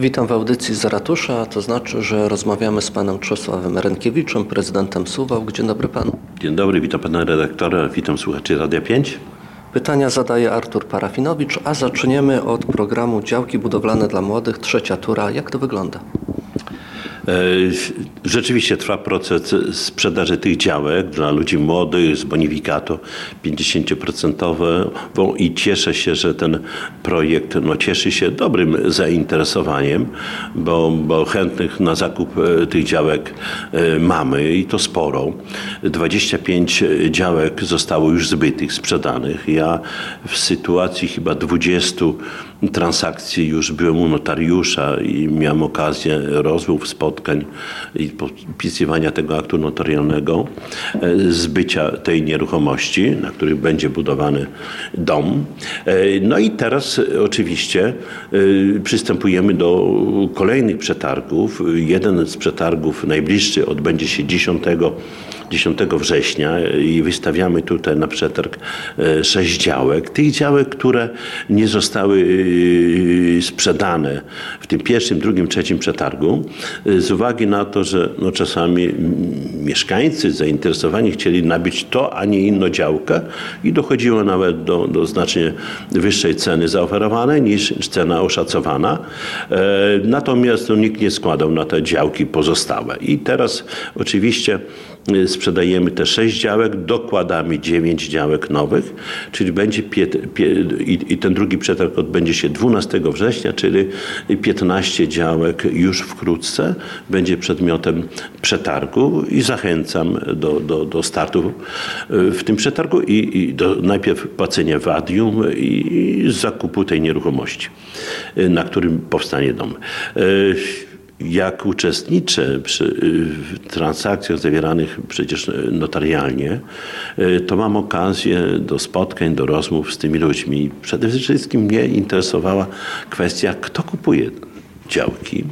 Witam w audycji z ratusza, to znaczy, że rozmawiamy z panem Czesławem Rękiewiczem, prezydentem Suwałk. Dzień dobry panu. Dzień dobry, witam pana redaktora, witam słuchaczy Radia 5. Pytania zadaje Artur Parafinowicz, a zaczniemy od programu Działki budowlane dla młodych, trzecia tura. Jak to wygląda? Rzeczywiście trwa proces sprzedaży tych działek dla ludzi młodych z bonifikatą 50% i cieszę się, że ten projekt cieszy się dobrym zainteresowaniem, bo chętnych na zakup tych działek mamy i to sporo. 25 działek zostało już zbytych, sprzedanych. Ja w sytuacji chyba 20 transakcji już byłem u notariusza i miałem okazję rozmów, spotkań i podpisywania tego aktu notarialnego, zbycia tej nieruchomości, na której będzie budowany dom. No i teraz oczywiście przystępujemy do kolejnych przetargów. Jeden z przetargów najbliższy odbędzie się 10 września i wystawiamy tutaj na przetarg 6 działek. Tych działek, które nie zostały sprzedane w tym pierwszym, drugim, trzecim przetargu, z uwagi na to, że czasami mieszkańcy zainteresowani chcieli nabyć to, a nie inną działkę i dochodziło nawet do znacznie wyższej ceny zaoferowanej niż cena oszacowana. Natomiast nikt nie składał na te działki pozostałe. I teraz oczywiście sprzedajemy te 6 działek, dokładamy 9 działek nowych, czyli będzie i ten drugi przetarg odbędzie się 12 września, czyli 15 działek już wkrótce będzie przedmiotem przetargu i zachęcam do startu w tym przetargu i do najpierw płacenia wadium i zakupu tej nieruchomości, na którym powstanie dom. Jak uczestniczę w transakcjach zawieranych przecież notarialnie, to mam okazję do spotkań, do rozmów z tymi ludźmi. Przede wszystkim mnie interesowała kwestia, kto kupuje działki.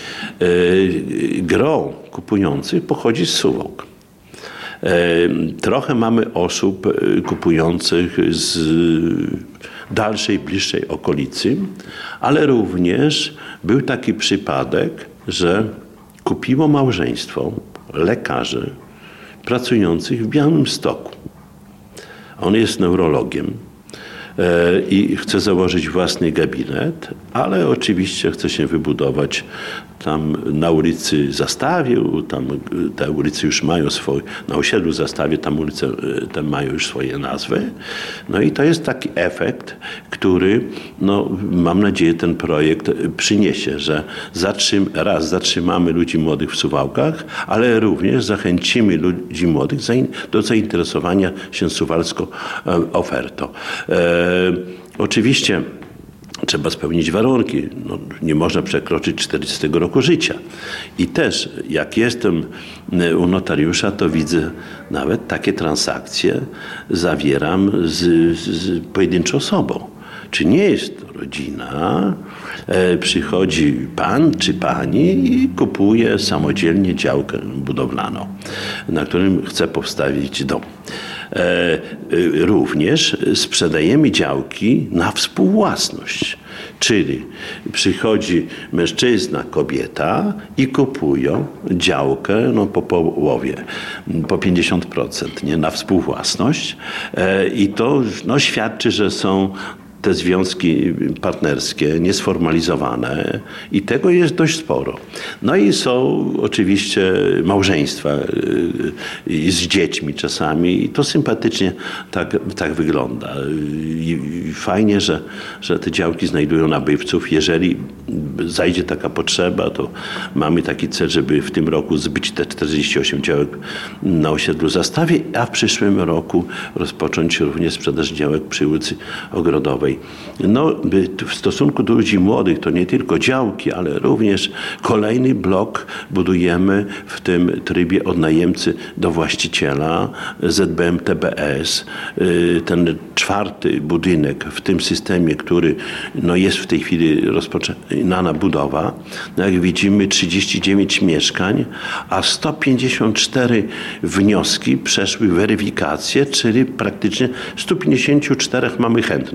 Gros kupujących pochodzi z Suwałk. Trochę mamy osób kupujących z dalszej, bliższej okolicy, ale również był taki przypadek, że kupiło małżeństwo lekarzy pracujących w Białymstoku. On jest neurologiem i chce założyć własny gabinet, ale oczywiście chce się wybudować tam na ulicy Zastawie, tam te ulice już mają swoje, na osiedlu Zastawie tam ulice te mają już swoje nazwy. No i to jest taki efekt, który mam nadzieję ten projekt przyniesie, że zatrzymamy ludzi młodych w Suwałkach, ale również zachęcimy ludzi młodych do zainteresowania się suwalską ofertą. Oczywiście trzeba spełnić warunki. Nie można przekroczyć 40 roku życia. I też jak jestem u notariusza, to widzę nawet takie transakcje zawieram z pojedynczą osobą. Czy nie jest to rodzina, przychodzi pan czy pani i kupuje samodzielnie działkę budowlaną, na którym chce powstawić dom. Również sprzedajemy działki na współwłasność, czyli przychodzi mężczyzna, kobieta i kupują działkę po połowie, po 50%, nie, na współwłasność i to świadczy, że są te związki partnerskie niesformalizowane i tego jest dość sporo. No i są oczywiście małżeństwa z dziećmi czasami i to sympatycznie tak wygląda. I fajnie, że te działki znajdują nabywców. Jeżeli zajdzie taka potrzeba, to mamy taki cel, żeby w tym roku zbyć te 48 działek na osiedlu Zastawie, a w przyszłym roku rozpocząć również sprzedaż działek przy ulicy Ogrodowej. W stosunku do ludzi młodych to nie tylko działki, ale również kolejny blok budujemy w tym trybie od najemcy do właściciela ZBM TBS. Ten 4. budynek w tym systemie, który jest w tej chwili rozpoczynana budowa. Jak widzimy 39 mieszkań, a 154 wnioski przeszły weryfikację, czyli praktycznie 154 mamy chętnych.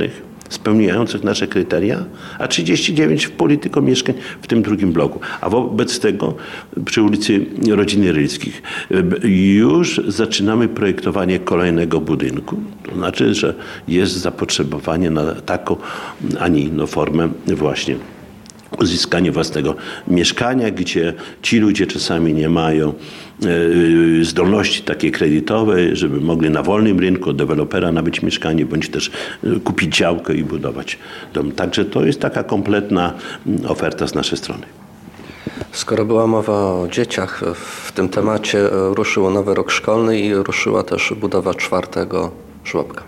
spełniających nasze kryteria, a 39 w puli tylko mieszkań w tym drugim bloku. A wobec tego przy ulicy Rodziny Rylskich już zaczynamy projektowanie kolejnego budynku. To znaczy, że jest zapotrzebowanie na taką, a nie inną formę właśnie uzyskanie własnego mieszkania, gdzie ci ludzie czasami nie mają zdolności takiej kredytowej, żeby mogli na wolnym rynku od dewelopera nabyć mieszkanie, bądź też kupić działkę i budować dom. Także to jest taka kompletna oferta z naszej strony. Skoro była mowa o dzieciach, w tym temacie ruszył nowy rok szkolny i ruszyła też budowa 4. żłobka.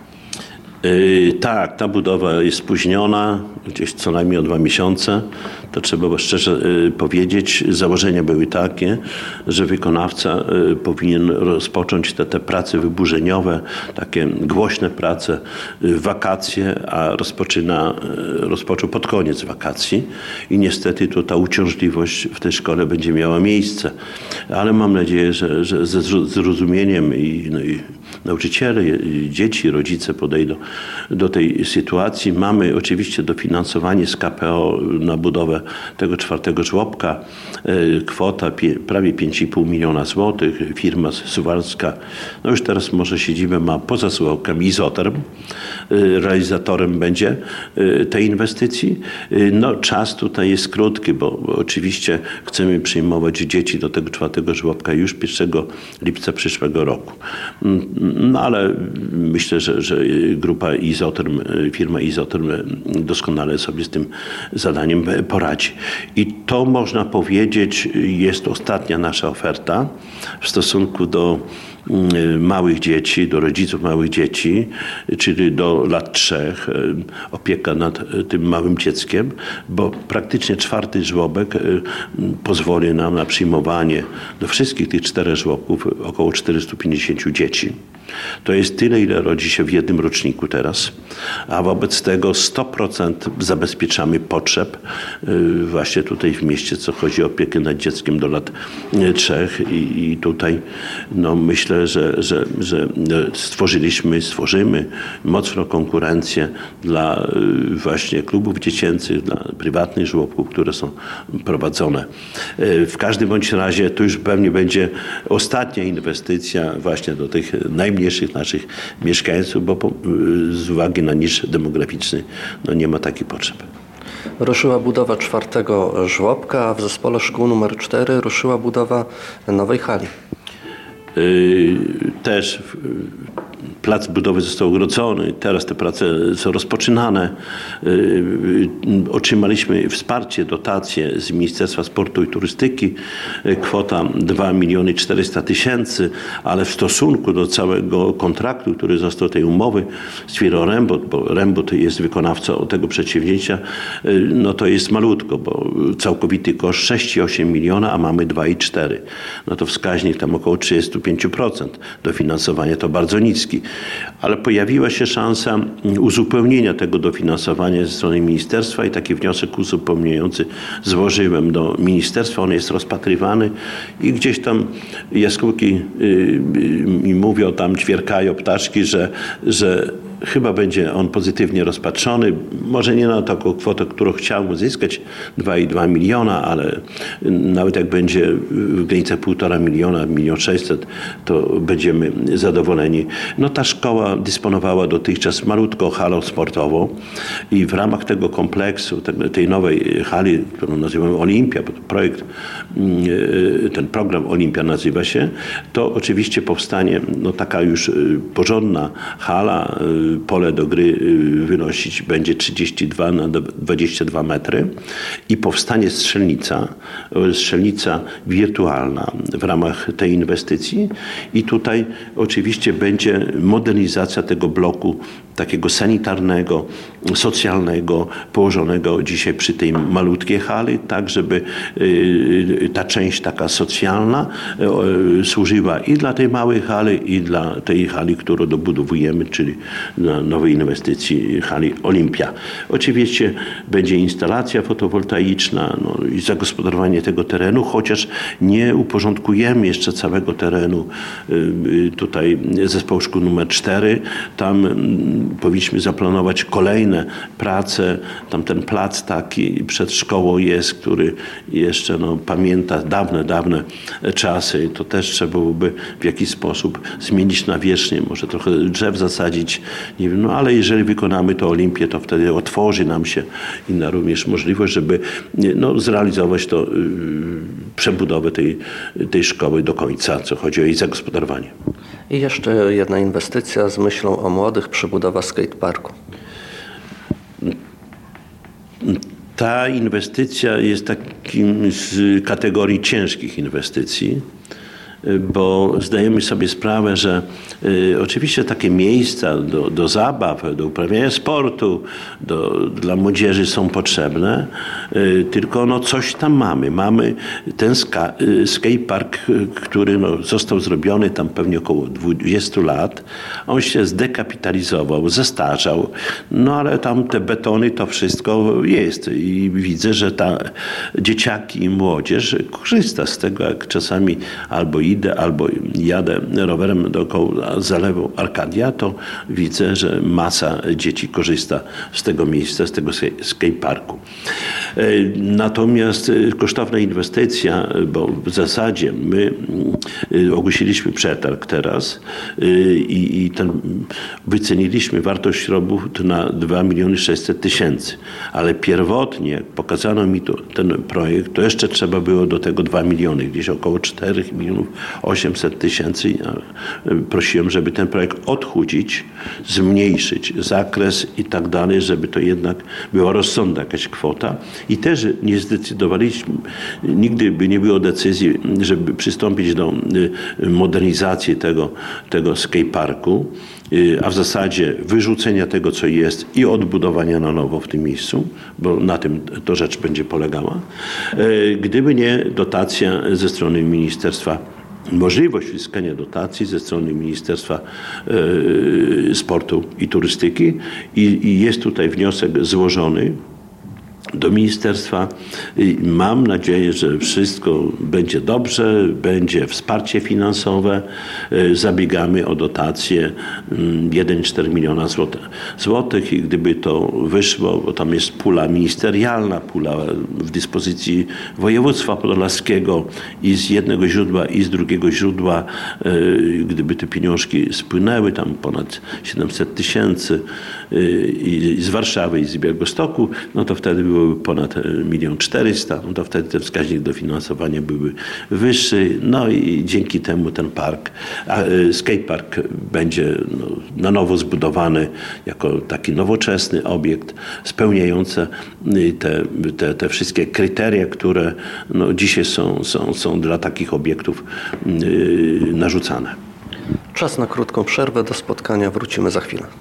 Tak, ta budowa jest spóźniona, gdzieś co najmniej o 2 miesiące. To trzeba szczerze powiedzieć. Założenia były takie, że wykonawca powinien rozpocząć te prace wyburzeniowe, takie głośne prace w wakacje, a rozpoczął pod koniec wakacji. I niestety to ta uciążliwość w tej szkole będzie miała miejsce. Ale mam nadzieję, że ze zrozumieniem i nauczyciele, dzieci, rodzice podejdą do tej sytuacji. Mamy oczywiście dofinansowanie z KPO na budowę tego 4. żłobka. Kwota prawie 5,5 miliona złotych. Firma suwalska, no już teraz może siedzibę ma poza Suwałkami, Izoterm. Realizatorem będzie tej inwestycji. No, czas tutaj jest krótki, bo oczywiście chcemy przyjmować dzieci do tego 4. żłobka już 1 lipca przyszłego roku. No ale myślę, że grupa Izoterm, firma Izoterm doskonale sobie z tym zadaniem poradzi. I to można powiedzieć jest ostatnia nasza oferta w stosunku do małych dzieci, do rodziców małych dzieci, czyli do lat 3, opieka nad tym małym dzieckiem, bo praktycznie 4. żłobek pozwoli nam na przyjmowanie do wszystkich tych 4 żłobków około 450 dzieci. To jest tyle, ile rodzi się w jednym roczniku teraz, a wobec tego 100% zabezpieczamy potrzeb właśnie tutaj w mieście, co chodzi o opiekę nad dzieckiem do lat 3 i tutaj no, myślę, że stworzymy mocną konkurencję dla właśnie klubów dziecięcych, dla prywatnych żłobków, które są prowadzone. W każdym bądź razie to już pewnie będzie ostatnia inwestycja właśnie do tych najmniejszych naszych mieszkańców, bo z uwagi na niż demograficzny no nie ma takich potrzeb. Ruszyła budowa 4. żłobka, a w zespole szkół nr 4 ruszyła budowa nowej hali. Też plac budowy został ogrodzony, teraz te prace są rozpoczynane. Otrzymaliśmy wsparcie, dotacje z Ministerstwa Sportu i Turystyki, kwota 2 400 000, ale w stosunku do całego kontraktu, który został tej umowy z firmą Rembut, bo Rembut jest wykonawcą tego przedsięwzięcia, no to jest malutko, bo całkowity koszt 6,8 miliona, a mamy 2,4. No to wskaźnik tam około 35%. Dofinansowanie to bardzo niski. Ale pojawiła się szansa uzupełnienia tego dofinansowania ze strony ministerstwa i taki wniosek uzupełniający złożyłem do ministerstwa. On jest rozpatrywany i gdzieś tam jaskółki mi mówią, tam ćwierkają ptaszki, że chyba będzie on pozytywnie rozpatrzony. Może nie na taką kwotę, którą chciałbym uzyskać, 2,2 miliona, ale nawet jak będzie w granicach 1,5 miliona, 1 600 000, to będziemy zadowoleni. No ta szkoła dysponowała dotychczas malutką halą sportową i w ramach tego kompleksu, tej nowej hali, którą nazywamy Olimpia, bo projekt, ten program Olimpia nazywa się, to oczywiście powstanie no taka już porządna hala, pole do gry wynosić będzie 32 na 22 metry i powstanie strzelnica wirtualna w ramach tej inwestycji i tutaj oczywiście będzie modernizacja tego bloku takiego sanitarnego, socjalnego, położonego dzisiaj przy tej malutkiej hali, tak żeby ta część taka socjalna służyła i dla tej małej hali, i dla tej hali, którą dobudowujemy, czyli dla nowej inwestycji hali Olimpia. Oczywiście będzie instalacja fotowoltaiczna no i zagospodarowanie tego terenu, chociaż nie uporządkujemy jeszcze całego terenu tutaj zespołu szkół nr 4. Tam powinniśmy zaplanować kolejne prace. Tam ten plac taki przed szkołą jest, który jeszcze pamięta dawne czasy. To też trzeba byłoby w jakiś sposób zmienić nawierzchnię, może trochę drzew zasadzić, nie wiem, ale jeżeli wykonamy to Olimpię, to wtedy otworzy nam się inna również możliwość, żeby zrealizować to przebudowę tej szkoły do końca, co chodzi o jej zagospodarowanie. I jeszcze jedna inwestycja z myślą o młodych, przebudowa skateparku. Ta inwestycja jest takim z kategorii ciężkich inwestycji, bo zdajemy sobie sprawę, że oczywiście takie miejsca do zabaw, do uprawiania sportu dla młodzieży są potrzebne, tylko coś tam mamy. Mamy ten skatepark, który został zrobiony tam pewnie około 20 lat. On się zdekapitalizował, zestarzał, ale tam te betony, to wszystko jest i widzę, że dzieciaki i młodzież korzysta z tego, jak czasami albo idę, albo jadę rowerem dookoła zalewu Arkadia, to widzę, że masa dzieci korzysta z tego miejsca, z tego skateparku. Natomiast kosztowna inwestycja, bo w zasadzie my ogłosiliśmy przetarg teraz i wyceniliśmy wartość robót na 2 600 000, ale pierwotnie, jak pokazano mi ten projekt, to jeszcze trzeba było do tego 2 miliony, gdzieś około 4 800 000. Prosiłem, żeby ten projekt odchudzić, zmniejszyć zakres i tak dalej, żeby to jednak była rozsądna jakaś kwota. I też nie zdecydowaliśmy, nigdy by nie było decyzji, żeby przystąpić do modernizacji tego skateparku, a w zasadzie wyrzucenia tego, co jest i odbudowania na nowo w tym miejscu, bo na tym to rzecz będzie polegała, gdyby nie dotacja ze strony ministerstwa, możliwość uzyskania dotacji ze strony Ministerstwa Sportu i Turystyki i jest tutaj wniosek złożony do ministerstwa. Mam nadzieję, że wszystko będzie dobrze, będzie wsparcie finansowe. Zabiegamy o dotację 1,4 miliona złotych i gdyby to wyszło, bo tam jest pula ministerialna, pula w dyspozycji województwa podlaskiego i z jednego źródła i z drugiego źródła, gdyby te pieniążki spłynęły, tam ponad 700 000 i z Warszawy i z Białegostoku, to wtedy byłoby ponad 1 400 000, to wtedy ten wskaźnik dofinansowania byłby wyższy, i dzięki temu ten skatepark będzie na nowo zbudowany jako taki nowoczesny obiekt spełniający te wszystkie kryteria, które dzisiaj są dla takich obiektów narzucane. Czas na krótką przerwę, do spotkania wrócimy za chwilę.